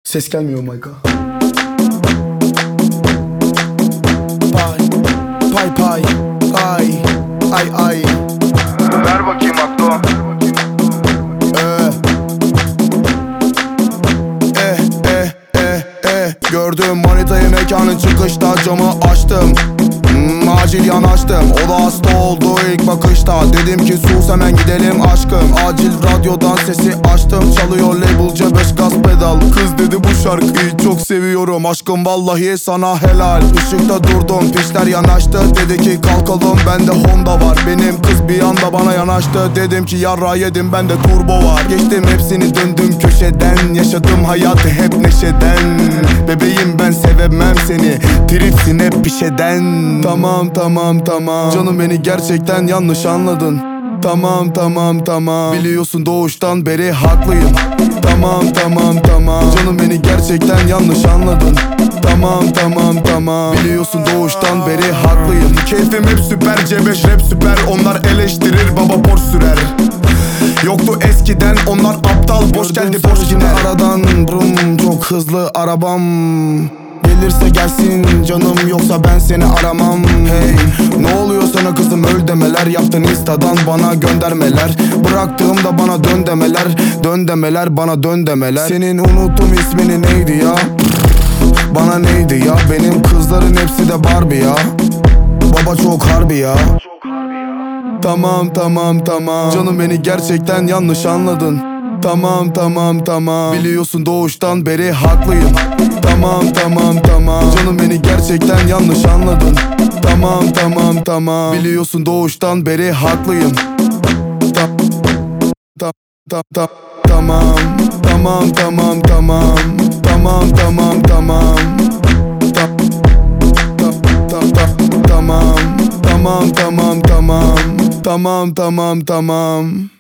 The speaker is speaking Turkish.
Ses gelmiyor Mayka. Pay pay ay ay ay. Ver bakayım aklı. Gördüm manitayı mekanın çıkışta, camı açtım. Acil yanaştım, o da hasta oldu ilk bakışta. Dedim ki sus hemen gidelim aşkım. Acil radyodan sesi açtım, çalıyor label C5 gaz pedal. Kız dedi bu şarkıyı çok seviyorum aşkım, vallahi sana helal. Işıkta durdum, pişler yanaştı, dedi ki kalkalım bende Honda var. Benim kız bir anda bana yanaştı, dedim ki yarra yedim bende turbo var. Geçtim hepsini döndüm köşeden, yaşadım hayatı hep neşeden. Bebeğim ben sevemem seni, tripsin hep bir şeyden. Tamam tamam tamam, canım beni gerçekten yanlış anladın. Tamam tamam tamam, biliyorsun doğuştan beri haklıyım. Tamam tamam tamam, canım beni gerçekten yanlış anladın. Tamam tamam tamam, biliyorsun doğuştan beri haklıyım. Keyfim hep süper, C5 rap süper. Onlar eleştirir, baba boş sürer. Yoktu eskiden, onlar aptal, boş geldi boş gider. Aradan brum, çok hızlı arabam. Gelirse gelsin canım, yoksa ben seni aramam. Hey, ne oluyor sana kızım, öl demeler. Yaptın instadan bana göndermeler. Bıraktığımda bana dön demeler. Dön demeler, bana dön demeler. Senin unuttum ismini neydi ya? Bana neydi ya? Benim kızların hepsi de Barbie ya. Baba çok harbi ya. Tamam tamam tamam, canım beni gerçekten yanlış anladın. Tamam tamam tamam, biliyorsun doğuştan beri haklıyım. Tamam tamam tamam, canım beni gerçekten yanlış anladın. Tamam tamam tamam, biliyorsun doğuştan beri haklıyım. Tamam tamam tamam tamam, tamam tamam tamam, tamam tamam tamam, tamam tamam tamam.